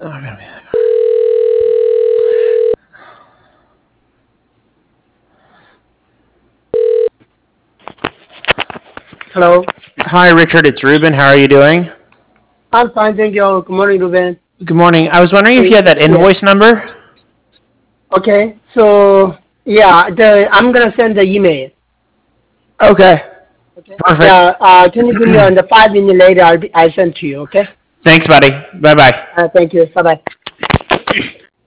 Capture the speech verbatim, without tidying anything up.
Hello. Hi, Richard. It's Ruben. How are you doing? I'm fine, thank you. Good morning, Ruben. Good morning. I was wondering if you had that invoice number. Okay. So yeah, the I'm gonna send the email. Okay. Okay. Perfect. Yeah. Uh, can you give me on the five minutes later? I'll be, I'll send to you. Okay. Thanks, buddy. Bye bye. Uh, thank you. Bye bye.